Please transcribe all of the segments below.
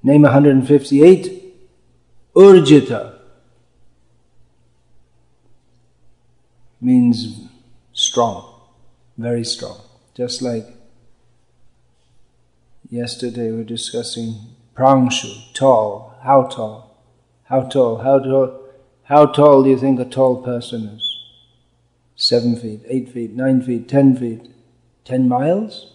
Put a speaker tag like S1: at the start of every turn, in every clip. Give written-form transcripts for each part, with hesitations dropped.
S1: Name 158, Urjita means strong, very strong. Just like yesterday we were discussing Prangshu, tall. How tall? How tall? How tall do you think a tall person is? 7 feet, 8 feet, 9 feet, 10 feet. 10 miles?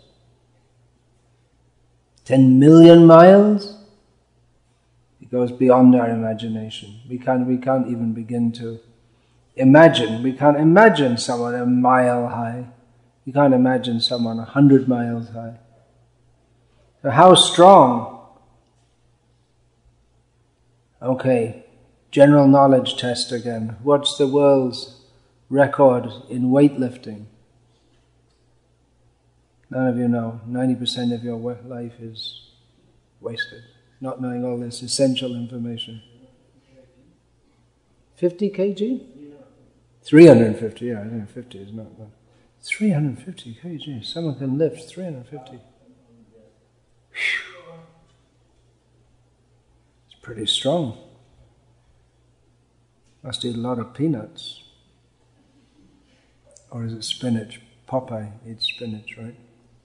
S1: 10 million miles? It goes beyond our imagination. We can't even begin to imagine. We can't imagine someone a mile high. You can't imagine someone 100 miles high. So how strong? Okay, general knowledge test again. What's the world's record in weightlifting? None of you know. 90% of your life is wasted, not knowing all this essential information. 50 kg? 350, yeah, I think 50 is not bad. 350 kg, someone can lift 350. Whew. It's pretty strong. Must eat a lot of peanuts. Or is it spinach? Popeye eats spinach, right?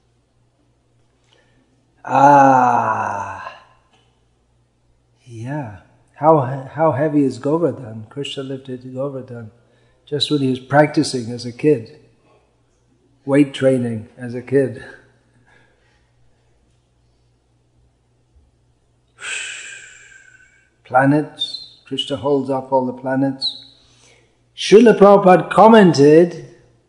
S1: Yeah. How heavy is Govardhan? Krishna lifted Govardhan just when he was practicing as a kid, weight training as a kid. Planets, Krishna holds up all the planets. Srila Prabhupada commented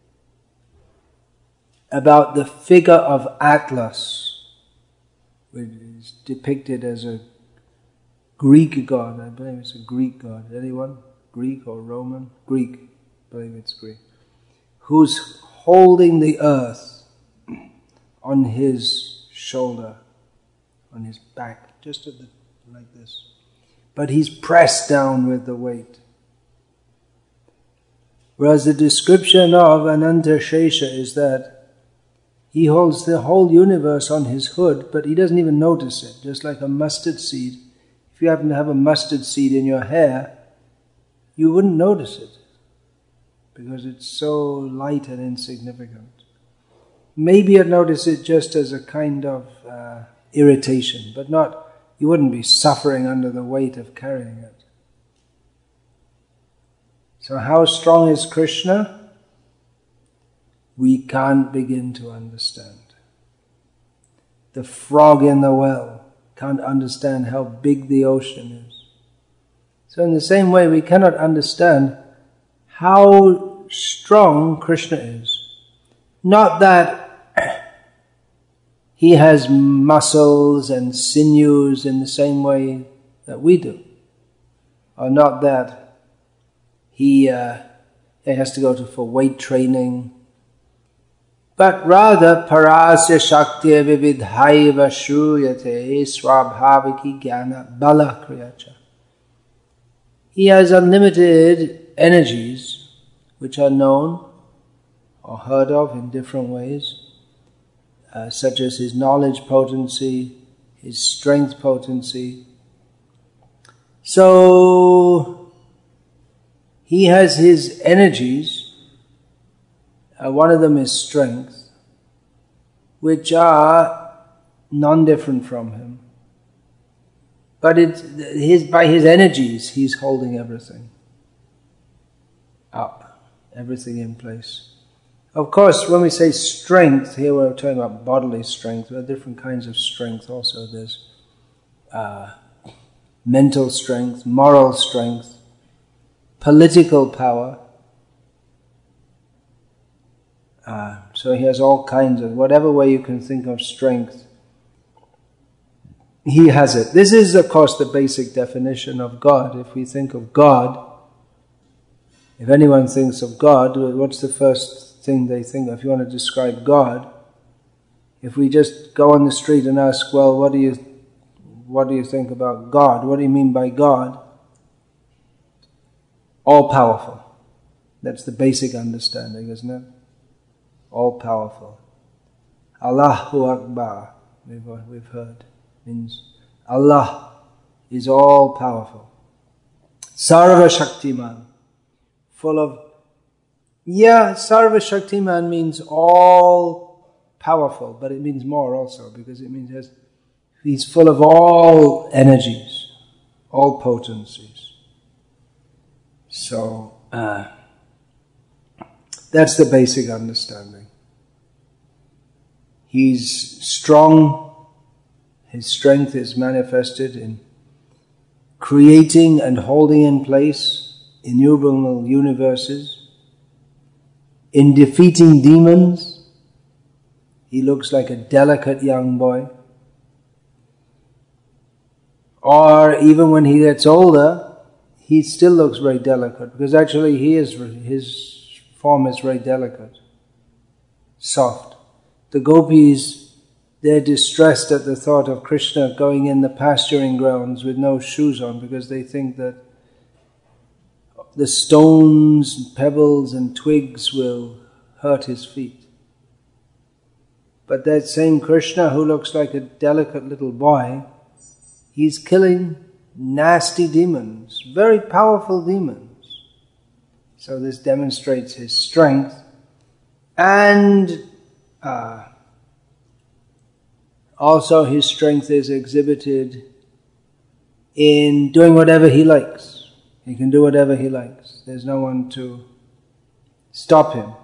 S1: about the figure of Atlas, which is depicted as a Greek god. I believe it's a Greek god. Anyone? Greek or Roman? Greek. I believe it's Greek. Who's holding the earth on his shoulder, on his back, just like this. But he's pressed down with the weight. Whereas the description of Ananta Shesha is that he holds the whole universe on his hood, but he doesn't even notice it, just like a mustard seed. If you happen to have a mustard seed in your hair, you wouldn't notice it, because it's so light and insignificant. Maybe you'd notice it just as a kind of irritation, but not, you wouldn't be suffering under the weight of carrying it. So how strong is Krishna? We can't begin to understand. The frog in the well can't understand how big the ocean is. So in the same way, we cannot understand how strong Krishna is. Not that he has muscles and sinews in the same way that we do. Or not that he has to go for weight training. But rather, parasya shaktiya vividhaiva shruyate swabhaviki jnana bala kriyacha. He has unlimited energies which are known or heard of in different ways, such as his knowledge potency, his strength potency. So, he has his energies. One of them is strength, which are non-different from him. But by his energies, he's holding everything up, everything in place. Of course, when we say strength, here we're talking about bodily strength. There are different kinds of strength also. There's mental strength, moral strength, political power. So he has all kinds of, whatever way you can think of strength, he has it. This is, of course, the basic definition of God. If we think of God, if anyone thinks of God, what's the first thing they think of? If you want to describe God, if we just go on the street and ask, well, what do you think about God? What do you mean by God? All-powerful. That's the basic understanding, isn't it? All-powerful. Allahu Akbar, we've heard, means Allah is all powerful. Sarva Shaktiman, full of, Sarva Shaktiman means all powerful, but it means more also, because it means he's full of all energies, all potencies. So, that's the basic understanding. He's strong, his strength is manifested in creating and holding in place innumerable universes, in defeating demons. He looks like a delicate young boy. Or even when he gets older, he still looks very delicate, because actually his form is very delicate, soft. The gopis, they're distressed at the thought of Krishna going in the pasturing grounds with no shoes on, because they think that the stones, pebbles and twigs will hurt his feet. But that same Krishna, who looks like a delicate little boy, he's killing nasty demons, very powerful demons. So this demonstrates his strength, and also his strength is exhibited in doing whatever he likes. He can do whatever he likes. There's no one to stop him.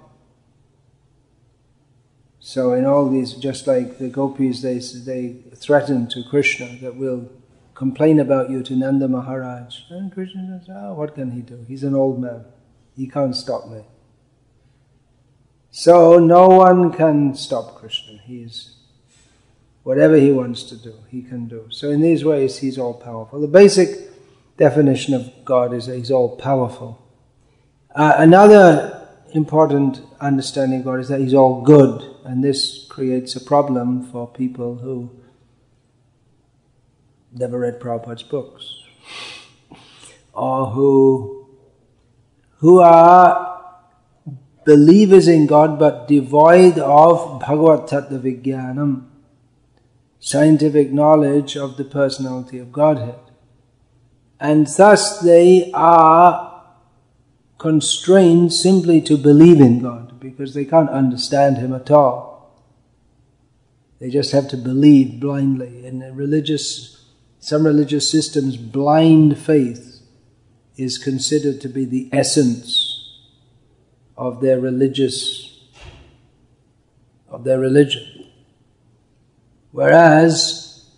S1: So in all these, just like the gopis, they threaten to Krishna that we'll complain about you to Nanda Maharaj. And Krishna says, what can he do? He's an old man. He can't stop me. So no one can stop Krishna. Whatever he wants to do, he can do. So in these ways, he's all powerful. The basic definition of God is that he's all powerful. Another important understanding of God is that he's all good, and this creates a problem for people who never read Prabhupada's books, or who are believers in God but devoid of Bhagavat Tattva Vijnanam, scientific knowledge of the personality of Godhead. And thus they are constrained simply to believe in God, because they can't understand Him at all. They just have to believe blindly. In some religious systems, blind faith is considered to be the essence of their religion. Whereas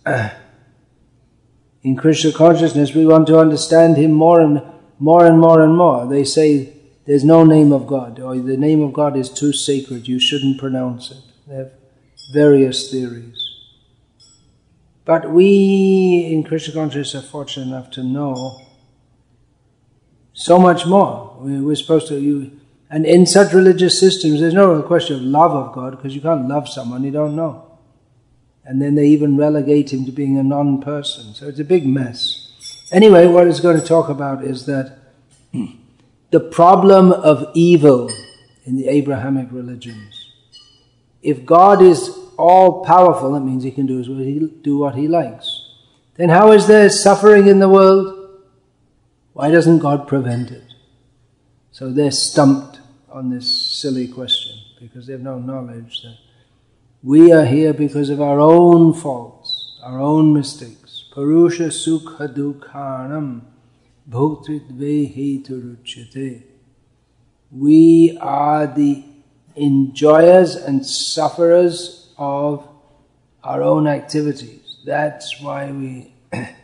S1: in Krishna consciousness, we want to understand Him more and more and more and more. They say there's no name of God, or the name of God is too sacred, you shouldn't pronounce it. They have various theories. But we in Krishna consciousness are fortunate enough to know so much more. We're supposed to, and in such religious systems, there's no question of love of God, because you can't love someone you don't know. And then they even relegate him to being a non-person. So it's a big mess. Anyway, what it's going to talk about is that the problem of evil in the Abrahamic religions. If God is all-powerful, that means He can do what He likes. Then how is there suffering in the world? Why doesn't God prevent it? So they're stumped on this silly question, because they have no knowledge that we are here because of our own faults, our own mistakes. Parusha sukha dukhanam bhuktritve heturuchyate. We are the enjoyers and sufferers of our own activities. That's why we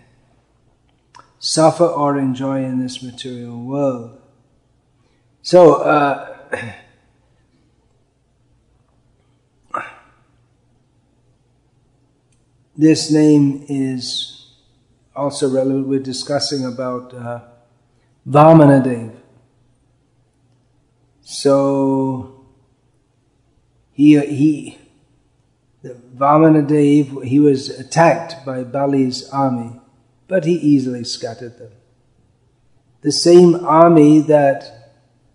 S1: suffer or enjoy in this material world. So, this name is also relevant. We're discussing about Vamanadev. So Vamanadev, he was attacked by Bali's army, but he easily scattered them. The same army that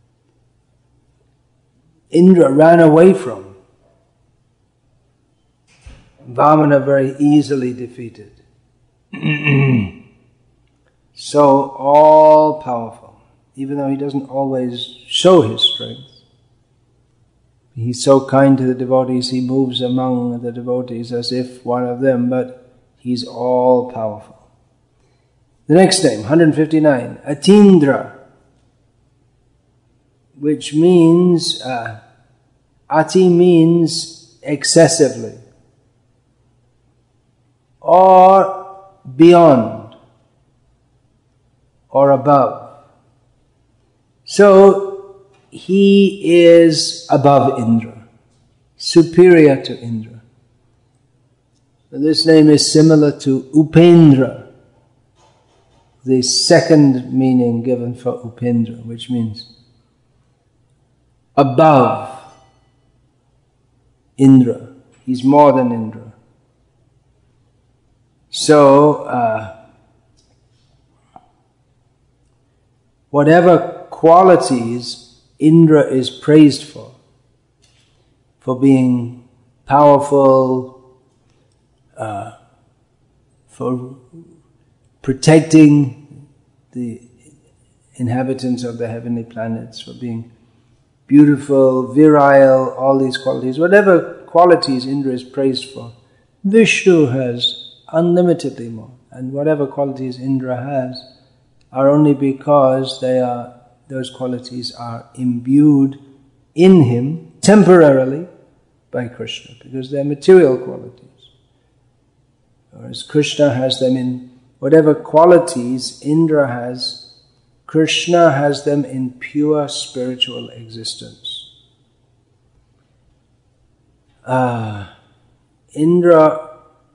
S1: Indra ran away from, Vamana very easily defeated. So all-powerful, even though he doesn't always show his strength. He's so kind to the devotees, he moves among the devotees as if one of them, but he's all-powerful. The next name, 159, Atindra, which means, Ati means excessively, or beyond, or above. So, he is above Indra, superior to Indra. So this name is similar to Upendra, the second meaning given for Upendra, which means above Indra. He's more than Indra. So, whatever qualities Indra is praised for being powerful, for protecting the inhabitants of the heavenly planets, for being beautiful, virile, all these qualities. Whatever qualities Indra is praised for, Vishnu has unlimitedly more. And whatever qualities Indra has are only because those qualities are imbued in him temporarily by Krishna, because they're material qualities. Whereas Krishna has them in whatever qualities Indra has, Krishna has them in pure spiritual existence. Indra,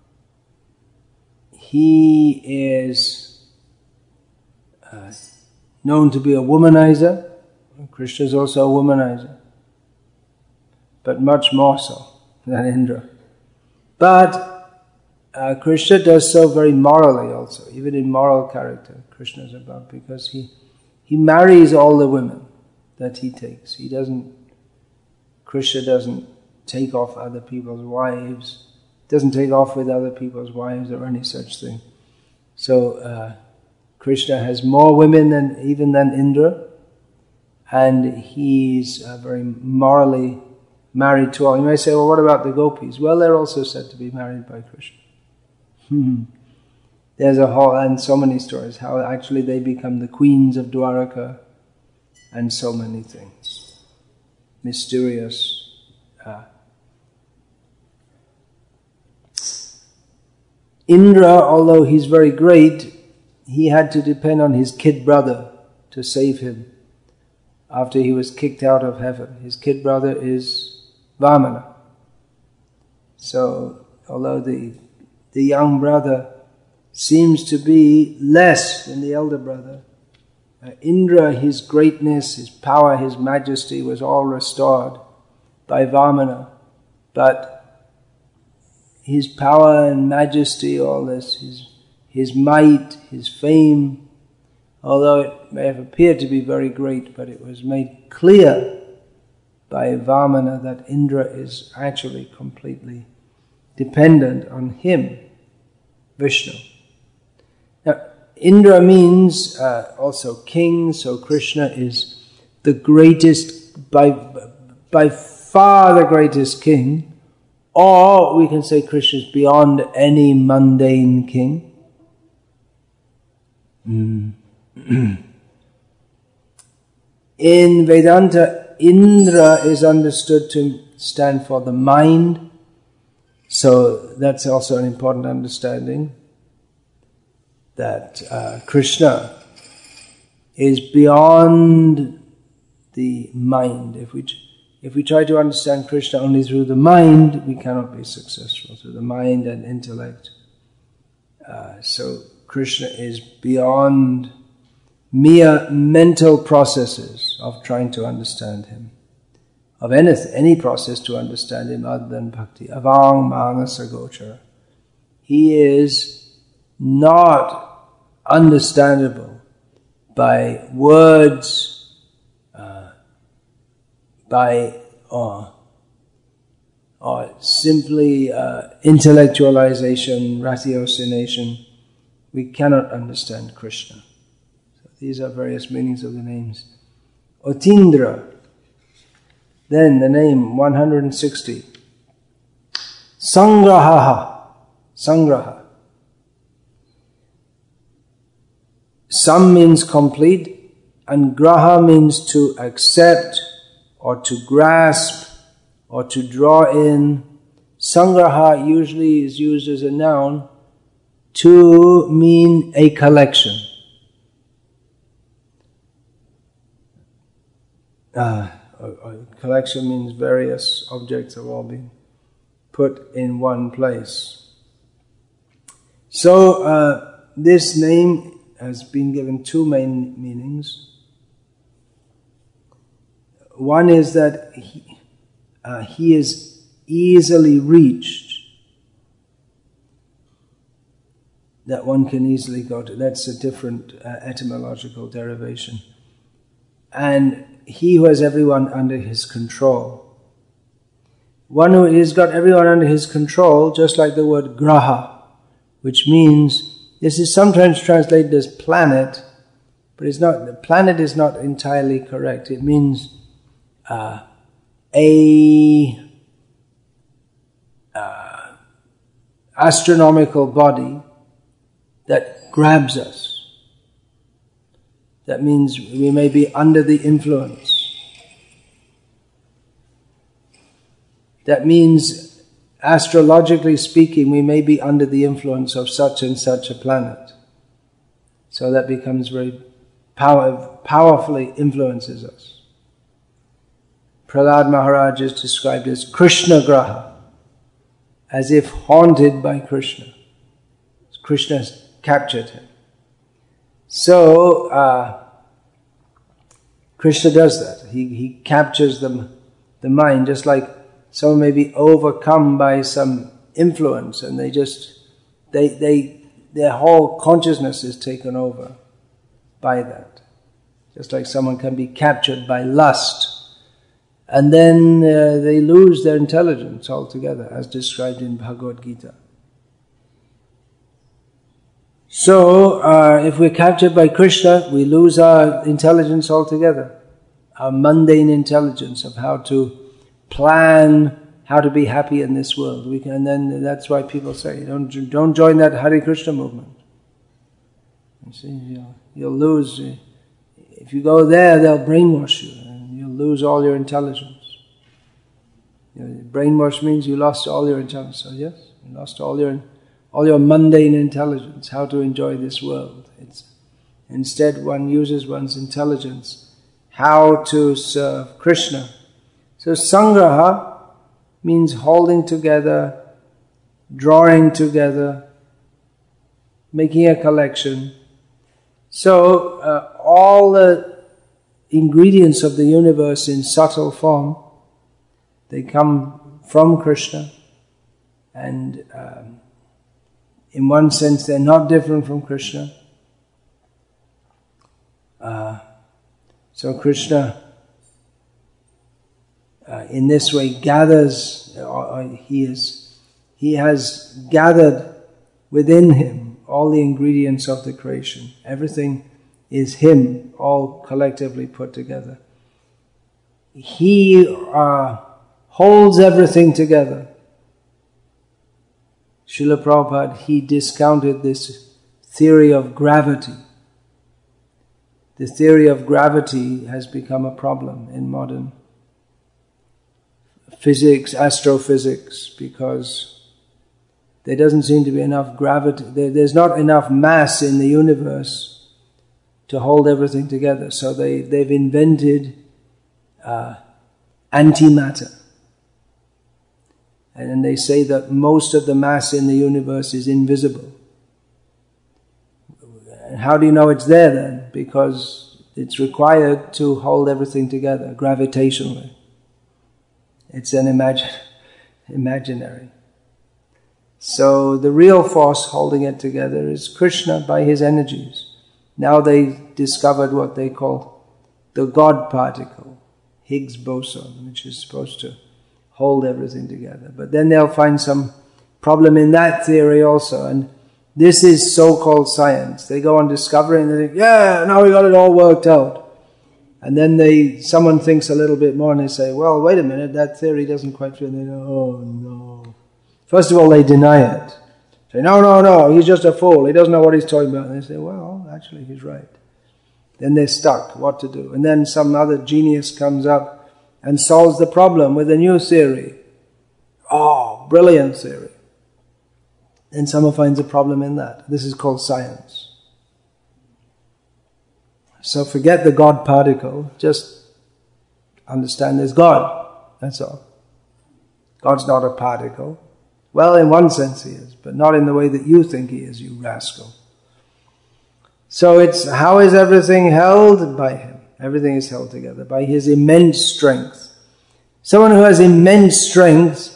S1: he is known to be a womanizer. Krishna is also a womanizer, but much more so than Indra. But Krishna does so very morally also, even in moral character. Krishna is above because he marries all the women that he takes. Krishna doesn't take off other people's wives, doesn't take off with other people's wives or any such thing. So Krishna has more women than Indra, and he's very morally married to all. You may say, well, what about the gopis? Well, they're also said to be married by Krishna. There's a whole, and so many stories, how actually they become the queens of Dwaraka, and so many things. Mysterious. Indra, although he's very great, he had to depend on his kid brother to save him after he was kicked out of heaven. His kid brother is Vamana. So, although the young brother seems to be less than the elder brother, Indra, his greatness, his power, his majesty was all restored by Vamana. But his power and majesty, all this, his might, his fame, although it may have appeared to be very great, but it was made clear by Vamana that Indra is actually completely dependent on him, Vishnu. Now, Indra means also king, so Krishna is the greatest, by far the greatest king, or we can say Krishna is beyond any mundane king. In Vedanta, Indra is understood to stand for the mind, so that's also an important understanding, that Krishna is beyond the mind. If we try to understand Krishna only through the mind, we cannot be successful, through the mind and intellect. So Krishna is beyond mere mental processes of trying to understand him, of any process to understand him other than bhakti. Avang manasa gochara. He is not understandable by words, or simply intellectualization, ratiocination. we cannot understand Krishna. So these are various meanings of the names. Otindra, then the name 160. Sangraha, Sangraha. Sam means complete, and graha means to accept, or to grasp, or to draw in. Sangraha usually is used as a noun to mean a collection. A collection means various objects have all been put in one place. So this name has been given two main meanings. One is that he is easily reached, that one can easily go to. That's a different etymological derivation. And he who has everyone under his control. One who has got everyone under his control, just like the word graha, which means, this is sometimes translated as planet, but it's not. The planet is not entirely correct. It means a astronomical body that grabs us. That means we may be under the influence. That means, astrologically speaking, we may be under the influence of such and such a planet. So that becomes very powerfully influences us. Prahlad Maharaj is described as Krishna Graha, as if haunted by Krishna. Krishna has captured him. So, Krishna does that. He captures the mind, just like someone may be overcome by some influence and their whole consciousness is taken over by that. Just like someone can be captured by lust and then they lose their intelligence altogether, as described in Bhagavad Gita. So, if we're captured by Krishna, we lose our intelligence altogether, our mundane intelligence of how to plan, how to be happy in this world. And then that's why people say, don't join that Hare Krishna movement. You see, you'll lose. If you go there, they'll brainwash you, and you'll lose all your intelligence. Brainwash means you lost all your intelligence. So yes, you lost all your mundane intelligence, how to enjoy this world. Instead, one uses one's intelligence, how to serve Krishna. So sangraha means holding together, drawing together, making a collection. So all the ingredients of the universe in subtle form, they come from Krishna, and in one sense they're not different from Krishna. So Krishna in this way gathers, he has gathered within him all the ingredients of the creation. Everything is him, all collectively put together. He holds everything together. Srila Prabhupada, he discounted this theory of gravity. The theory of gravity has become a problem in modern physics, astrophysics, because there doesn't seem to be enough gravity. There's not enough mass in the universe to hold everything together. So they've invented antimatter. And they say that most of the mass in the universe is invisible. And how do you know it's there then? Because it's required to hold everything together gravitationally. It's an imaginary. So the real force holding it together is Krishna by his energies. Now they discovered what they call the God particle, Higgs boson, which is supposed to hold everything together. But then they'll find some problem in that theory also, and This is so-called science. They go on discovery and they think, yeah, now we got it all worked out. And then someone thinks a little bit more and they say, well, wait a minute, that theory doesn't quite fit. And they go, oh no. First of all, they deny it. Say, no, he's just a fool. He doesn't know what he's talking about. And they say, well, actually, he's right. Then they're stuck, what to do. And then some other genius comes up and solves the problem with a new theory. Oh, brilliant theory. Then someone finds a problem in that. This is called science. So forget the God particle, just understand there's God, that's all. God's not a particle. Well, in one sense he is, but not in the way that you think he is, you rascal. So it's, how is everything held? By him. Everything is held together by his immense strength. Someone who has immense strength,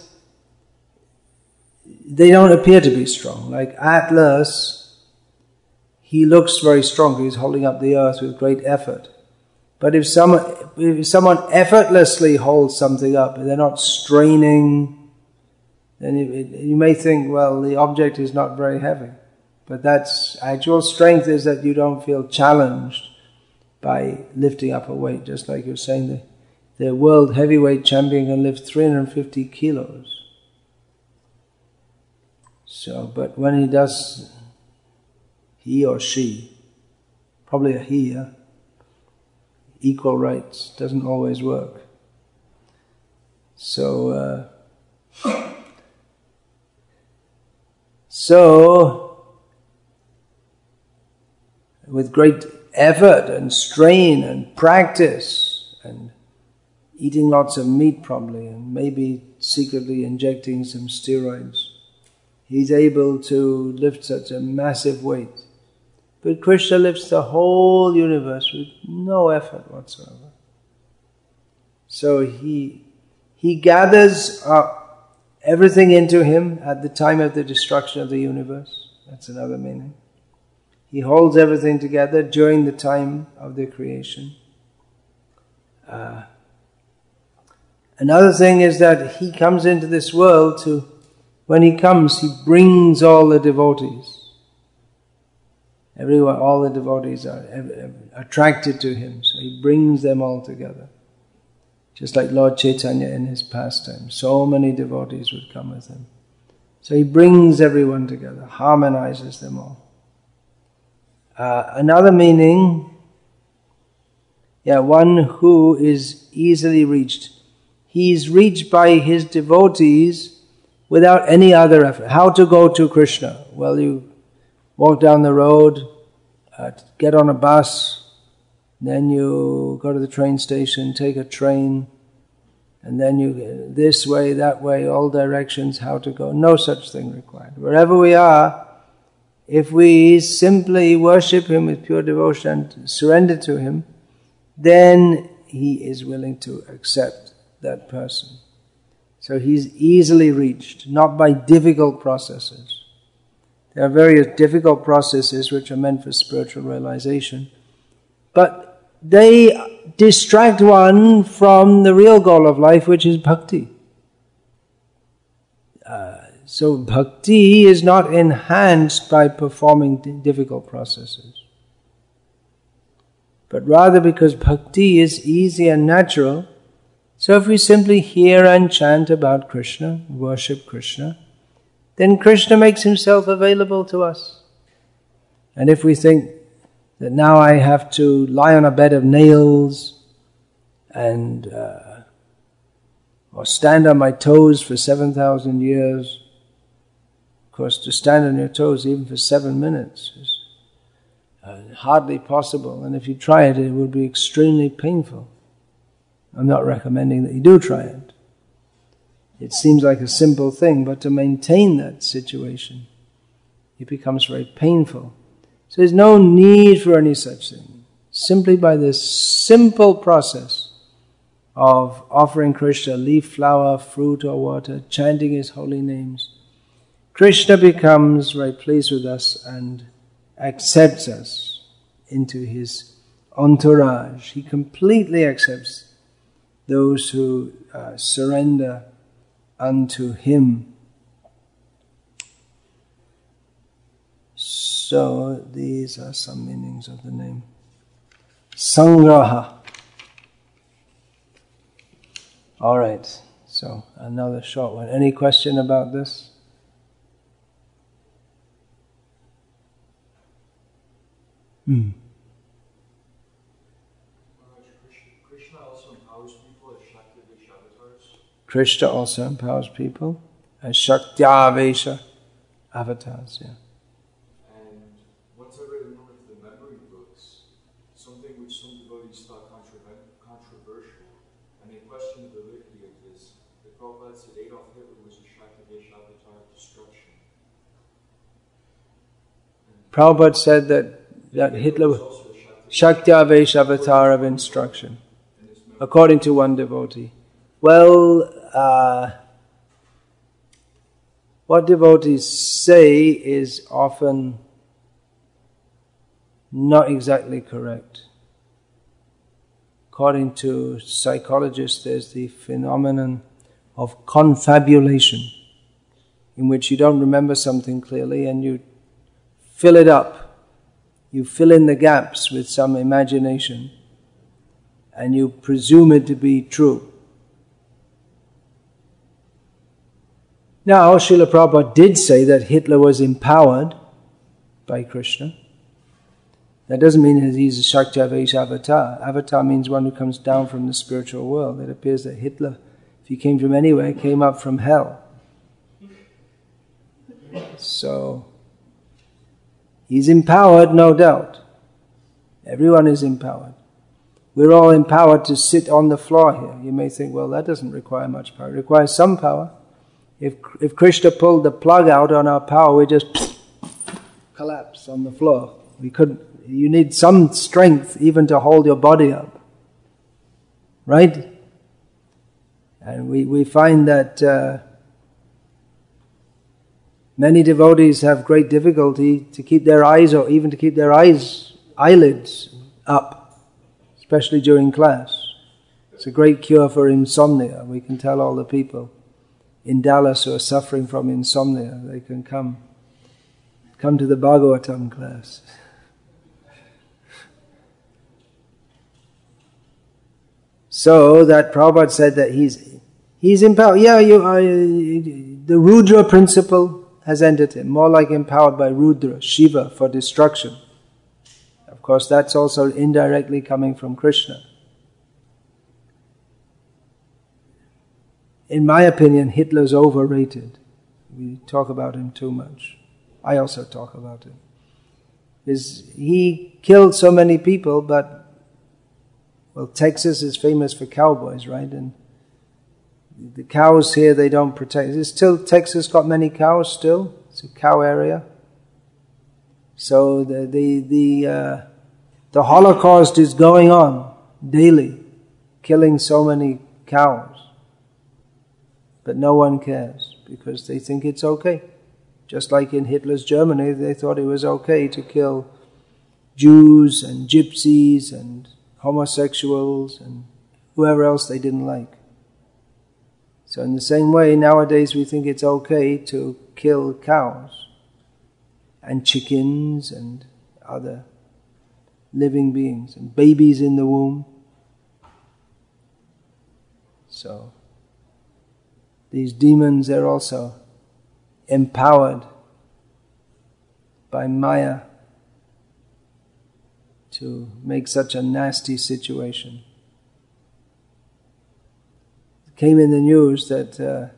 S1: they don't appear to be strong. Like Atlas, he looks very strong. He's holding up the earth with great effort. But if someone effortlessly holds something up, and they're not straining, then you may think, well, the object is not very heavy. But that's actual strength, is that you don't feel challenged by lifting up a weight. Just like you're saying, the world heavyweight champion can lift 350 kilos. So, but when he does, he or she, probably a he, equal rights, doesn't always work. So with great effort and strain and practice and eating lots of meat probably and maybe secretly injecting some steroids, he's able to lift such a massive weight. But Krishna lifts the whole universe with no effort whatsoever. So he gathers up everything into him at the time of the destruction of the universe. That's another meaning. He holds everything together during the time of the creation. Another thing is that he comes into this world when he comes, he brings all the devotees. Everyone, all the devotees are attracted to him, so he brings them all together. Just like Lord Chaitanya in his pastime, so many devotees would come with him. So he brings everyone together, harmonizes them all. Another meaning, one who is easily reached. He's reached by his devotees without any other effort. How to go to Krishna? Well, you walk down the road, get on a bus, then you go to the train station, take a train, and then you this way, that way, all directions, how to go. No such thing required. Wherever we are, if we simply worship him with pure devotion and surrender to him, then he is willing to accept that person. So he's easily reached, not by difficult processes. There are various difficult processes which are meant for spiritual realization, but they distract one from the real goal of life, which is bhakti. So bhakti is not enhanced by performing difficult processes, but rather because bhakti is easy and natural. So if we simply hear and chant about Krishna, worship Krishna, then Krishna makes himself available to us. And if we think that now I have to lie on a bed of nails and or stand on my toes for 7,000 years, of course, to stand on your toes even for 7 minutes is hardly possible. And if you try it, it would be extremely painful. I'm not recommending that you do try it. It seems like a simple thing, but to maintain that situation, it becomes very painful. So there's no need for any such thing. Simply by this simple process of offering Krishna leaf, flower, fruit or water, chanting his holy names, Krishna becomes very pleased with us and accepts us into his entourage. He completely accepts those who surrender unto him. So these are some meanings of the name. Sangraha. All right, so another short one. Any question about this?
S2: Krishna also empowers people as Shakti-Vesha avatars?
S1: Krishna also empowers people as Shakti-Vesha avatars, yeah.
S2: And once I read in one of the memory books, something which some devotees thought controversial, and they questioned the validity of this. The Prabhupada said Adolf Hitler was a Shakti-Vesha avatar of destruction.
S1: Prabhupada said that Hitler was Shakti-Vesha avatar of instruction, according to one devotee. Well, what devotees say is often not exactly correct. According to psychologists, there's the phenomenon of confabulation, in which you don't remember something clearly and you fill it up. You fill in the gaps with some imagination and you presume it to be true. Now, Srila Prabhupada did say that Hitler was empowered by Krishna. That doesn't mean that he's a Shakti-Vesha avatar. Avatar means one who comes down from the spiritual world. It appears that Hitler, if he came from anywhere, came up from hell. So, he's empowered, no doubt. Everyone is empowered. We're all empowered to sit on the floor here. You may think, well, that doesn't require much power. It requires some power. If Krishna pulled the plug out on our power, we just collapse on the floor. You need some strength even to hold your body up. Right? And we find that many devotees have great difficulty to keep their eyes, or even to keep their eyelids up, especially during class. It's a great cure for insomnia. We can tell all the people in Dallas who are suffering from insomnia, they can come to the Bhagavatam class. So that Prabhupada said that he's empowered. Yeah, the Rudra principle has entered him, more like empowered by Rudra, Shiva, for destruction. Of course, that's also indirectly coming from Krishna. In my opinion, Hitler's overrated. We talk about him too much. I also talk about him. Because he killed so many people, but, well, Texas is famous for cowboys, right? And the cows here, they don't protect. Is still Texas got many cows still? It's a cow area. So the Holocaust is going on daily, killing so many cows. But no one cares because they think it's okay. Just like in Hitler's Germany, they thought it was okay to kill Jews and gypsies and homosexuals and whoever else they didn't like. So in the same way, nowadays we think it's okay to kill cows and chickens and other living beings and babies in the womb. So these demons, they're also empowered by Maya to make such a nasty situation. It came in the news that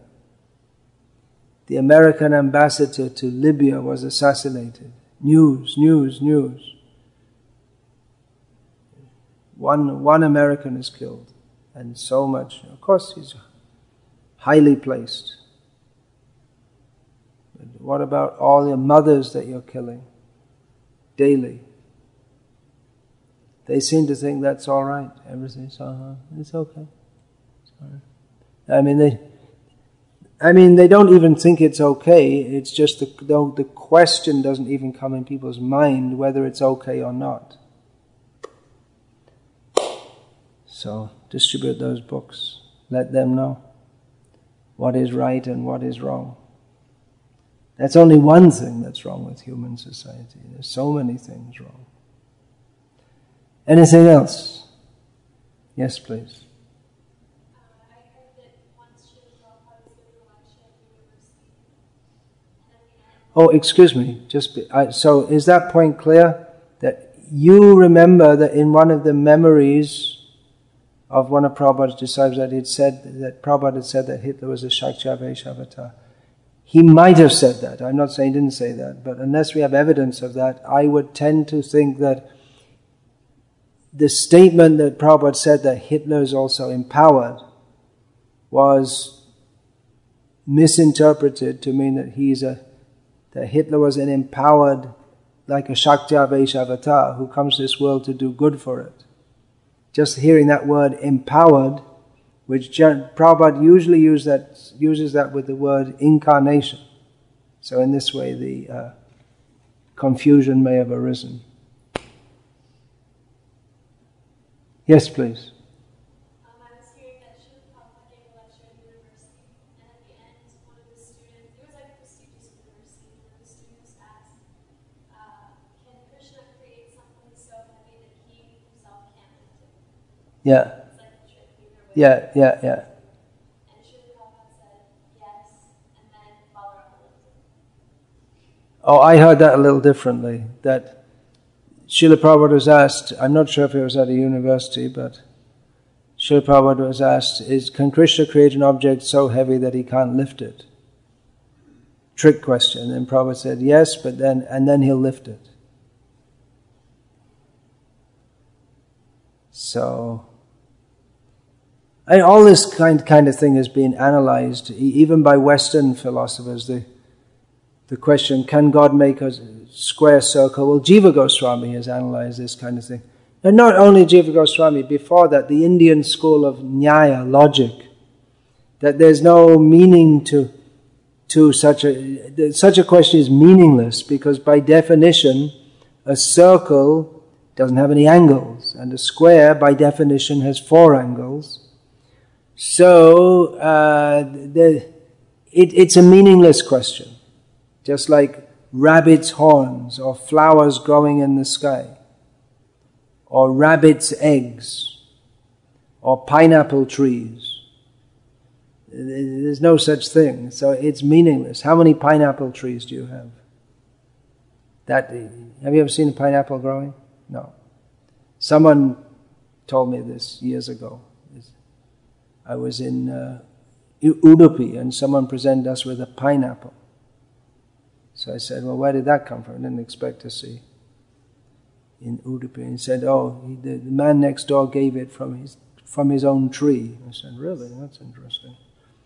S1: the American ambassador to Libya was assassinated. News. One American is killed, and so much. Of course, he's highly placed. But what about all your mothers that you're killing daily? They seem to think that's all right. Everything's it's okay. It's all right. I mean, they don't even think it's okay. It's just the question doesn't even come in people's mind whether it's okay or not. So distribute those books. Let them know what is right and what is wrong. That's only one thing that's wrong with human society. There's so many things wrong. Anything else? Yes, please.
S3: I heard that once Srila Prabhupada was giving a lecture at the university, and at the end...
S1: Oh, excuse me. So is that point clear? That you remember that in one of the memories of one of Prabhupada's disciples that Prabhupada had said that Hitler was a Shakti-Avesh avatar. He might have said that. I'm not saying he didn't say that, but unless we have evidence of that, I would tend to think that the statement that Prabhupada said that Hitler is also empowered was misinterpreted to mean that that Hitler was an empowered, like a Shakti-Avesh avatar who comes to this world to do good for it. Just hearing that word empowered, which Prabhupada usually uses that with the word incarnation. So in this way the confusion may have arisen. Yes, please.
S3: I was hearing that Srila Prabhupada gave a lecture at the university, and at the end, one of the students, it was like a prestigious university, one of the students asked, can Krishna create something so heavy that he himself can't lift it?
S1: Yeah.
S3: It's like a trick either way.
S1: Yeah.
S3: And Srila Prabhupada said, yes, and then Balarama lifted it.
S1: Oh, I heard that a little differently. That Srila Prabhupada was asked, I'm not sure if it was at a university, but Srila Prabhupada was asked, can Krishna create an object so heavy that he can't lift it? Trick question. And Prabhupada said, yes, but then he'll lift it. So, all this kind of thing has been analyzed, even by Western philosophers. The question, can God make a square circle? Well, Jiva Goswami has analyzed this kind of thing. And not only Jiva Goswami, before that, the Indian school of Nyaya, logic, that there's no meaning to such a question is meaningless, because by definition, a circle doesn't have any angles, and a square, by definition, has 4 angles. So, it's a meaningless question. Just like rabbit's horns, or flowers growing in the sky, or rabbit's eggs, or pineapple trees. There's no such thing, so it's meaningless. How many pineapple trees do you have? Have you ever seen a pineapple growing? No. Someone told me this years ago. I was in Udupi, and someone presented us with a pineapple. So I said, well, where did that come from? I didn't expect to see in Udupi. And he said, the man next door gave it from his own tree. I said, really? That's interesting.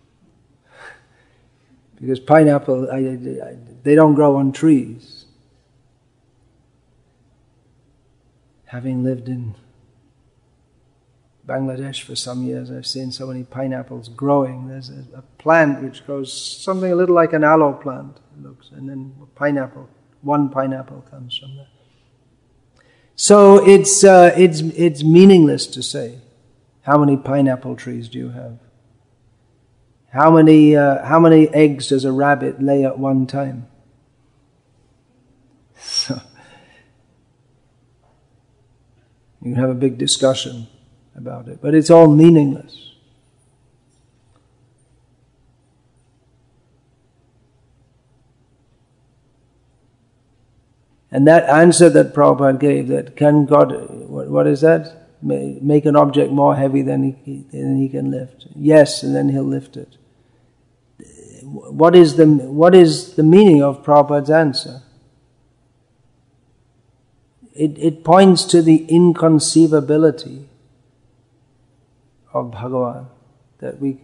S1: Because pineapple, they don't grow on trees. Having lived in Bangladesh for some years, I've seen so many pineapples growing. There's a plant which grows something a little like an aloe plant, it looks, and then one pineapple comes from there. So it's meaningless to say, how many pineapple trees do you have? How many eggs does a rabbit lay at one time? So you can have a big discussion about it, but it's all meaningless. And that answer that Prabhupada gave, that can God, what is that? Make an object more heavy than he can lift. Yes, and then he'll lift it. What is the meaning of Prabhupada's answer? It points to the inconceivability of Bhagavan, that we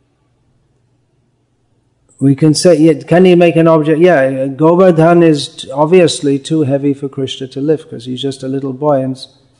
S1: can say, can he make an object? Yeah, Govardhan is obviously too heavy for Krishna to lift, because he's just a little boy, and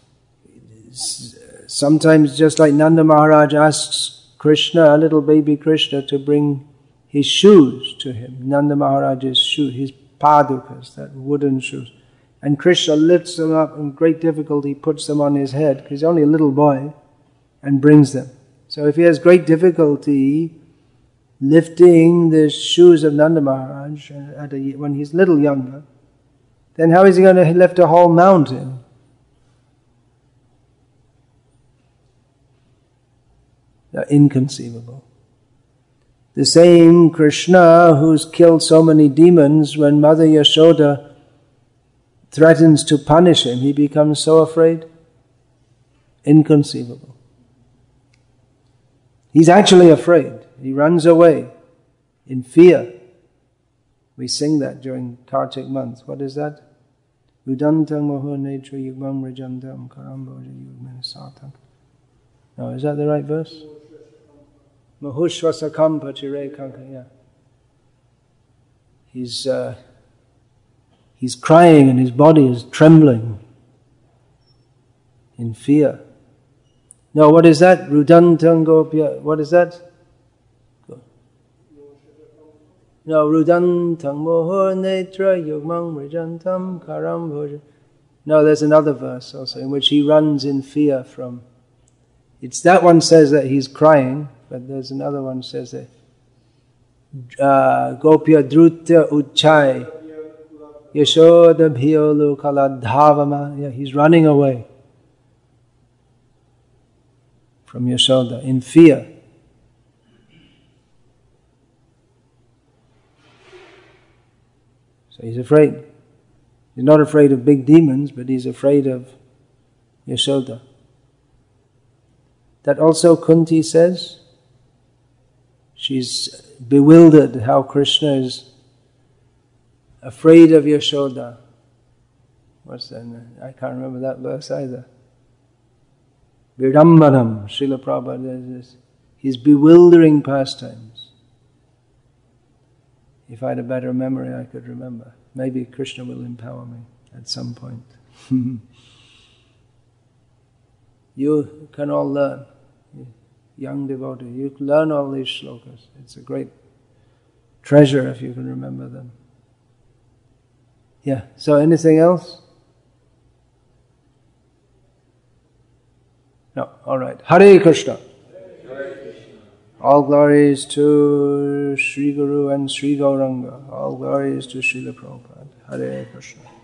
S1: sometimes just like Nanda Maharaj asks Krishna, a little baby Krishna, to bring his shoes to him, Nanda Maharaj's shoes, his padukas, that wooden shoes. And Krishna lifts them up in great difficulty, puts them on his head, because he's only a little boy, and brings them. So if he has great difficulty lifting the shoes of Nanda Maharaj when he's little younger, then how is he going to lift a whole mountain? They're inconceivable. The same Krishna who's killed so many demons, when Mother Yashoda threatens to punish him, he becomes so afraid. Inconceivable. He's actually afraid. He runs away in fear. We sing that during Kartik month. What is that? Rudantam moho netra yugmam rajantam karamboja yugmana satam. No, is that the right verse? Mahushvasakampa chirekanka, yeah. He's crying and his body is trembling in fear. No, what is that? Rudantangopya. What is that? No, Rudantang moho netra yugmang rijantam karam bhoja. No, there's another verse also in which he runs in fear from. It's that one says that he's crying, but there's another one says that Gopya drutya uchai Yashoda bhiyolu kaladhavama. Yeah, he's running away from Yashoda in fear. So he's afraid. He's not afraid of big demons, but he's afraid of Yashoda. That also Kunti says. She's bewildered how Krishna is afraid of Yashoda. What's that? I can't remember that verse either. Virambanam, Srila Prabhupada, his bewildering pastimes. If I had a better memory, I could remember. Maybe Krishna will empower me at some point. You can all learn. Young devotee, you can learn all these shlokas. It's a great treasure if you can remember them. Yeah, so anything else? No, alright. Hare Krishna. All glories to Sri Guru and Sri Gauranga. All glories to Srila Prabhupada. Hare Krishna.